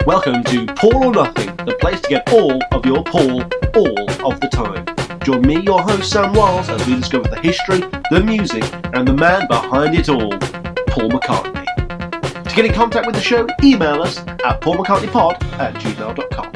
Welcome to Paul or Nothing, the place to get all of your Paul all of the time. Join me, your host Sam Wiles, as we discover the history, the music, and the man behind it all, Paul McCartney. To get in contact with the show, email us at paulmccartneypod@gmail.com.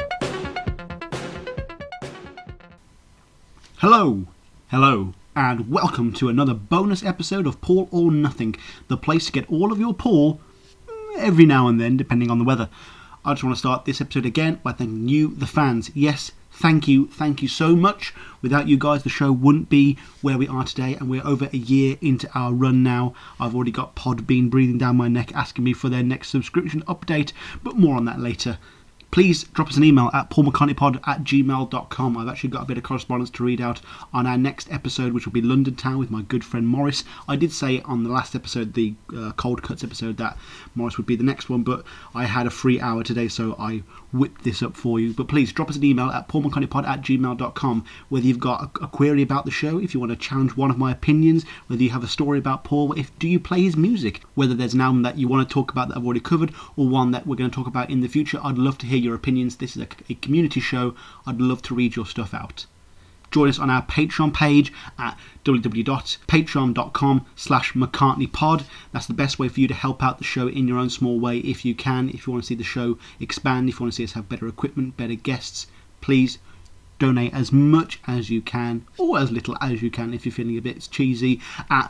Hello, and welcome to another bonus episode of Paul or Nothing, the place to get all of your Paul every now and then, depending on the weather. I just want to start this episode again by thanking you, the fans. Yes, thank you so much. Without you guys, the show wouldn't be where we are today, and we're over a year into our run now. I've already got Podbean breathing down my neck asking me for their next subscription update, but more on that later. Please drop us an email at paulmccartneypod@gmail.com. I've actually got a bit of correspondence to read out on our next episode, which will be London Town with my good friend Morris. I did say on the last episode, the Cold Cuts episode, that Morris would be the next one, but I had a free hour today, so I whipped this up for you. But please drop us an email at paulmccartneypod@gmail.com, whether you've got a query about the show, if you want to challenge one of my opinions, whether you have a story about Paul, do you play his music, whether there's an album that you want to talk about that I've already covered, or one that we're going to talk about in the future. I'd love to hear your opinions. This is a community show. I'd love to read your stuff out. Join us on our Patreon page at www.patreon.com/McCartneyPod. That's the best way for you to help out the show in your own small way if you can. If you want to see the show expand, if you want to see us have better equipment, better guests, please donate as much as you can, or as little as you can if you're feeling a bit cheesy, at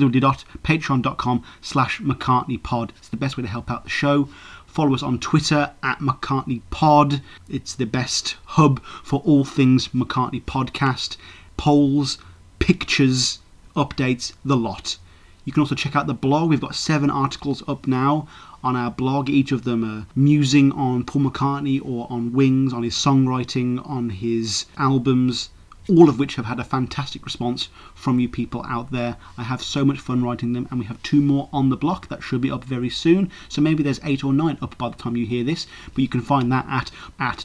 www.patreon.com/McCartneyPod. It's the best way to help out the show. Follow us on Twitter at McCartneyPod. It's the best hub for all things McCartney podcast. Polls, pictures, updates, the lot. You can also check out the blog. We've got 7 articles up now on our blog. Each of them are musing on Paul McCartney or on Wings, on his songwriting, on his albums, all of which have had a fantastic response from you people out there. I have so much fun writing them, and we have 2 more on the block that should be up very soon, so maybe there's 8 or 9 up by the time you hear this, but you can find that at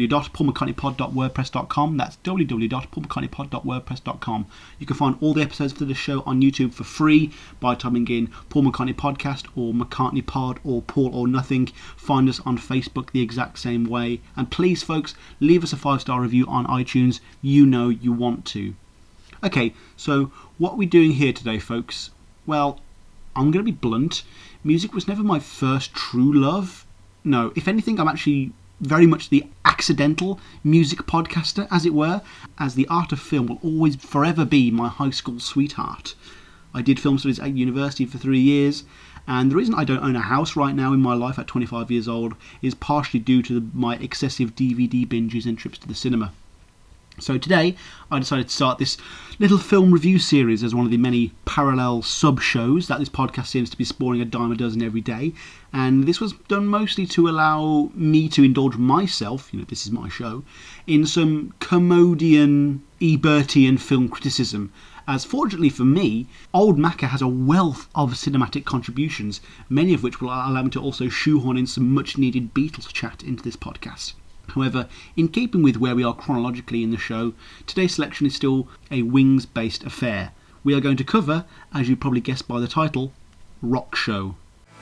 www.paulmccartneypod.wordpress.com. That's www.paulmccartneypod.wordpress.com. You can find all the episodes of the show on YouTube for free by typing in Paul McCartney Podcast or McCartney Pod or Paul or Nothing. Find us on Facebook the exact same way, and please folks, leave us a 5-star review on iTunes. You know you want to. Okay, so what are we doing here today, folks? Well, I'm going to be blunt. Music was never my first true love. No, if anything, I'm actually very much the accidental music podcaster, as it were, as the art of film will always forever be my high school sweetheart. I did film studies at university for 3 years, and the reason I don't own a house right now in my life at 25 years old is partially due to my excessive DVD binges and trips to the cinema. So today, I decided to start this little film review series as one of the many parallel sub-shows that this podcast seems to be spawning a dime a dozen every day. And this was done mostly to allow me to indulge myself, this is my show, in some Kermodian, Ebertian film criticism. As fortunately for me, Old Macca has a wealth of cinematic contributions, many of which will allow me to also shoehorn in some much-needed Beatles chat into this podcast. However, in keeping with where we are chronologically in the show, today's selection is still a Wings-based affair. We are going to cover, as you probably guessed by the title, Rock Show.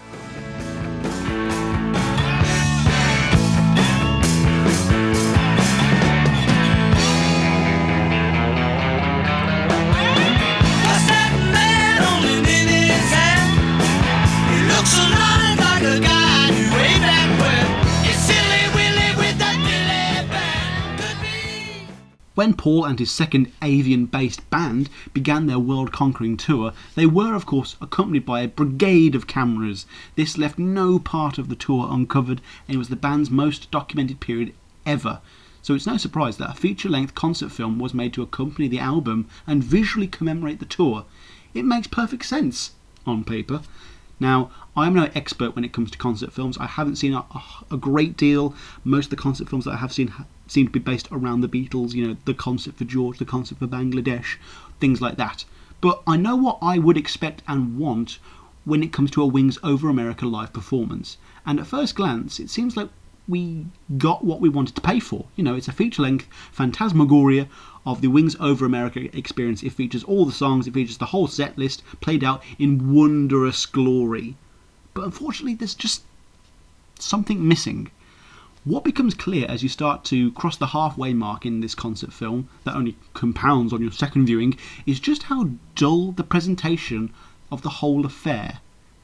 When Paul and his second avian-based band began their world-conquering tour, they were, of course, accompanied by a brigade of cameras. This left no part of the tour uncovered, and it was the band's most documented period ever. So it's no surprise that a feature-length concert film was made to accompany the album and visually commemorate the tour. It makes perfect sense, on paper. Now, I'm no expert when it comes to concert films. I haven't seen a great deal. Most of the concert films that I have seen seem to be based around the Beatles, the concert for George, the concert for Bangladesh, things like that. But I know what I would expect and want when it comes to a Wings Over America live performance. And at first glance, it seems like we got what we wanted to pay for. It's a feature-length phantasmagoria of the Wings Over America experience. It features all the songs, it features the whole set list played out in wondrous glory. But unfortunately, there's just something missing. What becomes clear as you start to cross the halfway mark in this concert film, that only compounds on your second viewing, is just how dull the presentation of the whole affair.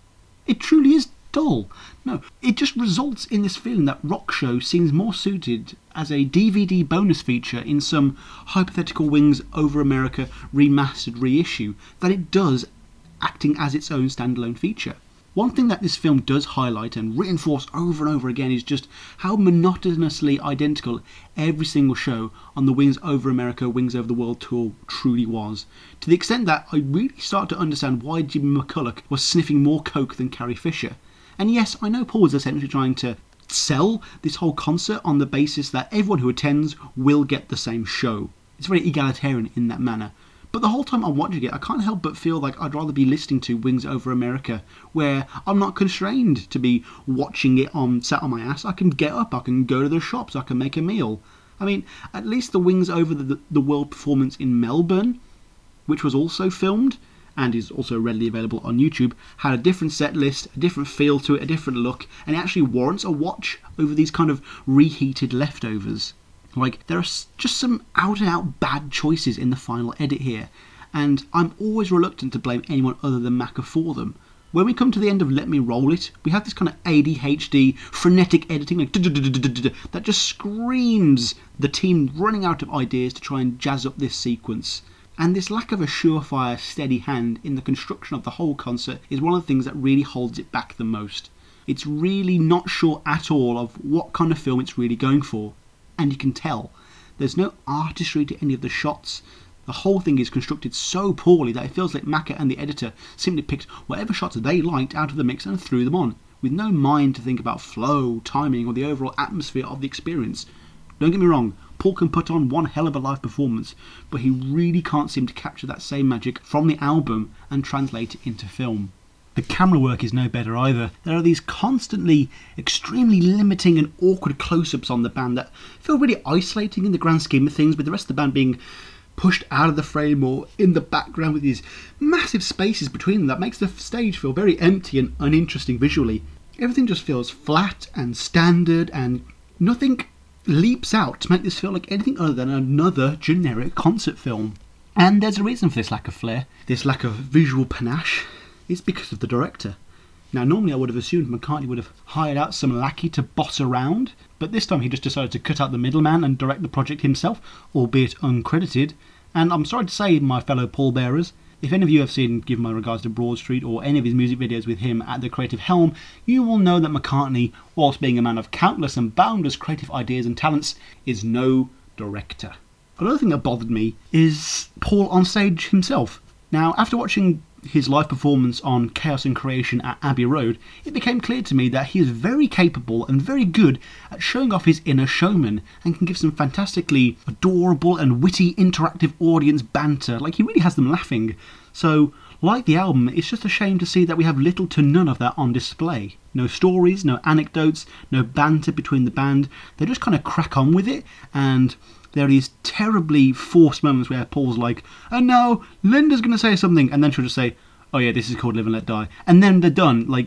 It truly is dull. No, it just results in this feeling that Rock Show seems more suited as a DVD bonus feature in some hypothetical Wings Over America remastered reissue than it does acting as its own standalone feature. One thing that this film does highlight and reinforce over and over again is just how monotonously identical every single show on the Wings Over America, Wings Over the World tour truly was, to the extent that I really start to understand why Jimmy McCulloch was sniffing more coke than Carrie Fisher. And yes, I know Paul was essentially trying to sell this whole concert on the basis that everyone who attends will get the same show. It's very egalitarian in that manner. But the whole time I'm watching it, I can't help but feel like I'd rather be listening to Wings Over America, where I'm not constrained to be watching it sat on my ass. I can get up, I can go to the shops, I can make a meal. I mean, at least the Wings Over the World performance in Melbourne, which was also filmed, and is also readily available on YouTube, had a different set list, a different feel to it, a different look, and it actually warrants a watch over these kind of reheated leftovers. Like, there are just some out-and-out bad choices in the final edit here, and I'm always reluctant to blame anyone other than Macca for them. When we come to the end of Let Me Roll It, we have this kind of ADHD, frenetic editing like that just screams the team running out of ideas to try and jazz up this sequence. And this lack of a surefire, steady hand in the construction of the whole concert is one of the things that really holds it back the most. It's really not sure at all of what kind of film it's really going for. And you can tell. There's no artistry to any of the shots. The whole thing is constructed so poorly that it feels like Macca and the editor simply picked whatever shots they liked out of the mix and threw them on, with no mind to think about flow, timing, or the overall atmosphere of the experience. Don't get me wrong, Paul can put on one hell of a live performance, but he really can't seem to capture that same magic from the album and translate it into film. The camera work is no better either. There are these constantly extremely limiting and awkward close-ups on the band that feel really isolating in the grand scheme of things, with the rest of the band being pushed out of the frame or in the background with these massive spaces between them that makes the stage feel very empty and uninteresting visually. Everything just feels flat and standard, and nothing leaps out to make this feel like anything other than another generic concert film. And there's a reason for this lack of flair, this lack of visual panache. It's because of the director. Now, normally I would have assumed McCartney would have hired out some lackey to boss around, but this time he just decided to cut out the middleman and direct the project himself, albeit uncredited. And I'm sorry to say, my fellow pallbearers, if any of you have seen Give My Regards to Broad Street or any of his music videos with him at the creative helm, you will know that McCartney, whilst being a man of countless and boundless creative ideas and talents, is no director. Another thing that bothered me is Paul on stage himself. Now, after watching his live performance on Chaos and Creation at Abbey Road, it became clear to me that he is very capable and very good at showing off his inner showman and can give some fantastically adorable and witty interactive audience banter, like he really has them laughing. So, like the album, it's just a shame to see that we have little to none of that on display. No stories, no anecdotes, no banter between the band. They just kind of crack on with it, and there are these terribly forced moments where Paul's like, and now Linda's going to say something, and then she'll just say, oh yeah, this is called Live and Let Die, and then they're done. Like,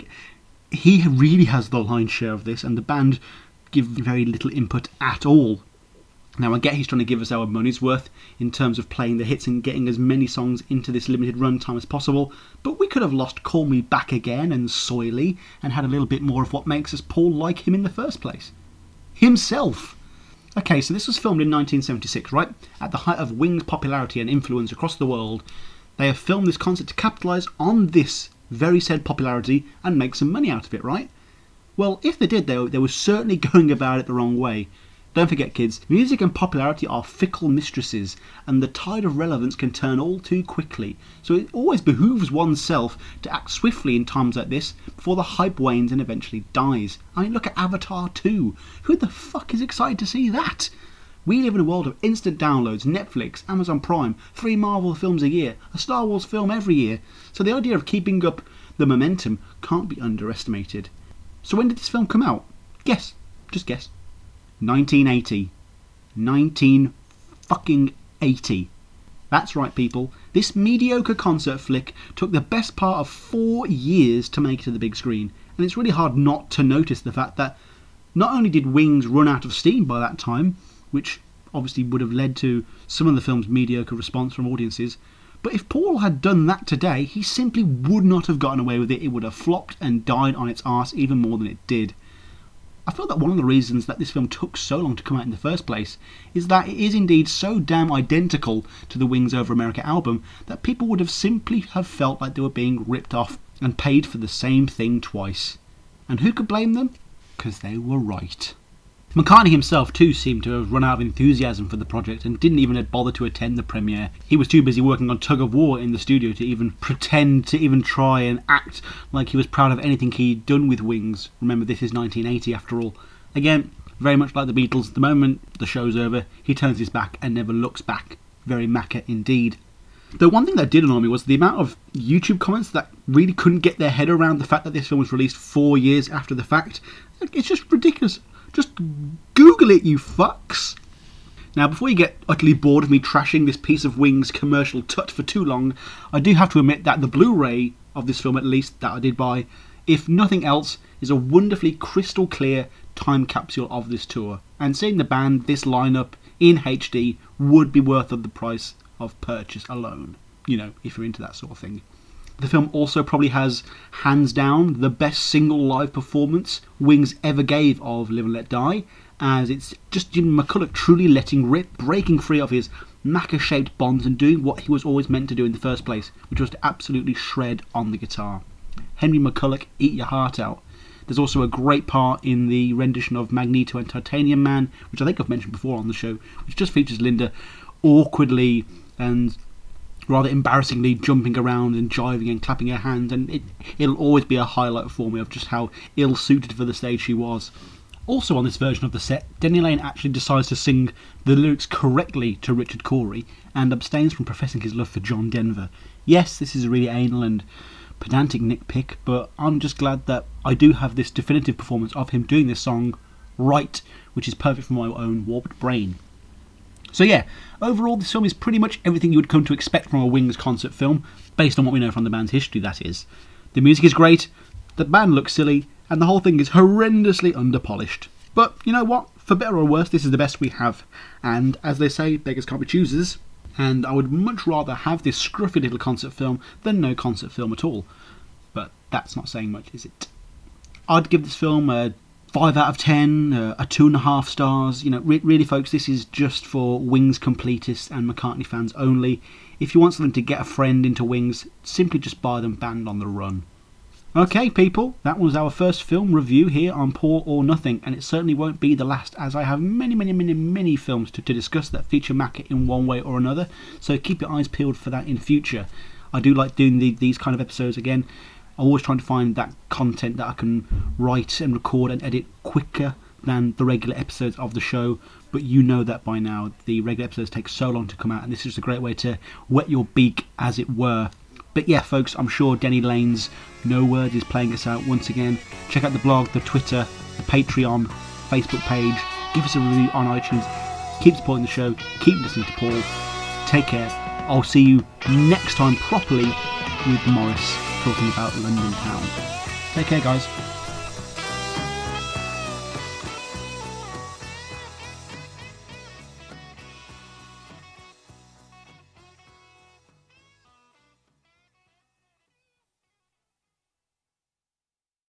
he really has the lion's share of this, and the band give very little input at all. Now, I get he's trying to give us our money's worth in terms of playing the hits and getting as many songs into this limited runtime as possible, but we could have lost Call Me Back Again and Soily and had a little bit more of what makes us Paul like him in the first place. Himself. Okay, so this was filmed in 1976, right? At the height of Wings' popularity and influence across the world. They have filmed this concert to capitalise on this very said popularity and make some money out of it, right? Well, if they did, they were certainly going about it the wrong way. Don't forget, kids, music and popularity are fickle mistresses, and the tide of relevance can turn all too quickly. So it always behooves oneself to act swiftly in times like this before the hype wanes and eventually dies. I mean, look at Avatar 2. Who the fuck is excited to see that? We live in a world of instant downloads, Netflix, Amazon Prime, 3 Marvel films a year, a Star Wars film every year. So the idea of keeping up the momentum can't be underestimated. So when did this film come out? Guess. Just guess. 1980. 1980. That's right, people. This mediocre concert flick took the best part of 4 years to make it to the big screen, and it's really hard not to notice the fact that Not only did Wings run out of steam by that time, which obviously would have led to some of the film's mediocre response from audiences, but if Paul had done that today, he simply would not have gotten away with it. It would have flopped and died on its arse even more than it did. I feel that one of the reasons that this film took so long to come out in the first place is that it is indeed so damn identical to the Wings Over America album that people would have simply have felt like they were being ripped off and paid for the same thing twice. And who could blame them? Because they were right. McCartney himself too seemed to have run out of enthusiasm for the project and didn't even bother to attend the premiere. He was too busy working on Tug of War in the studio to even pretend to even try and act like he was proud of anything he'd done with Wings. Remember, this is 1980 after all. Again, very much like the Beatles, the moment the show's over, he turns his back and never looks back. Very Macca indeed. Though one thing that did annoy me was the amount of YouTube comments that really couldn't get their head around the fact that this film was released 4 years after the fact. It's just ridiculous. Just Google it, you fucks. Now, before you get utterly bored of me trashing this piece of Wings commercial tut for too long, I do have to admit that the Blu-ray of this film, at least, that I did buy, if nothing else, is a wonderfully crystal clear time capsule of this tour. And seeing the band, this lineup, in HD would be worth of the price of purchase alone. You know, if you're into that sort of thing. The film also probably has, hands down, the best single live performance Wings ever gave of Live and Let Die, as it's just Jim McCulloch truly letting rip, breaking free of his Macca-shaped bonds and doing what he was always meant to do in the first place, which was to absolutely shred on the guitar. Henry McCulloch, eat your heart out. There's also a great part in the rendition of Magneto and Titanium Man, which I think I've mentioned before on the show, which just features Linda awkwardly and rather embarrassingly jumping around and jiving and clapping her hands, and it'll always be a highlight for me of just how ill-suited for the stage she was. Also on this version of the set, Denny Laine actually decides to sing the lyrics correctly to Richard Cory and abstains from professing his love for John Denver. Yes, this is a really anal and pedantic nitpick, but I'm just glad that I do have this definitive performance of him doing this song right, which is perfect for my own warped brain. So yeah, overall this film is pretty much everything you would come to expect from a Wings concert film, based on what we know from the band's history, that is. The music is great, the band looks silly, and the whole thing is horrendously underpolished. But you know what, for better or worse, this is the best we have. And as they say, beggars can't be choosers, and I would much rather have this scruffy little concert film than no concert film at all. But that's not saying much, is it? I'd give this film a 5 out of 10, a 2.5 stars. You know, really folks, this is just for Wings completists and McCartney fans only. If you want something to get a friend into Wings, simply just buy them Band on the Run. Okay people, that was our first film review here on Paul or Nothing, and it certainly won't be the last, as I have many films to discuss that feature Macca in one way or another, so keep your eyes peeled for that in future. I do like doing these kind of episodes again. I'm always trying to find that content that I can write and record and edit quicker than the regular episodes of the show, but you know that by now. The regular episodes take so long to come out, and this is just a great way to wet your beak, as it were. But yeah, folks, I'm sure Denny Laine's No Words is playing us out once again. Check out the blog, the Twitter, the Patreon, Facebook page. Give us a review on iTunes. Keep supporting the show. Keep listening to Paul. Take care. I'll see you next time properly with Morris talking about London Town. Take care, guys.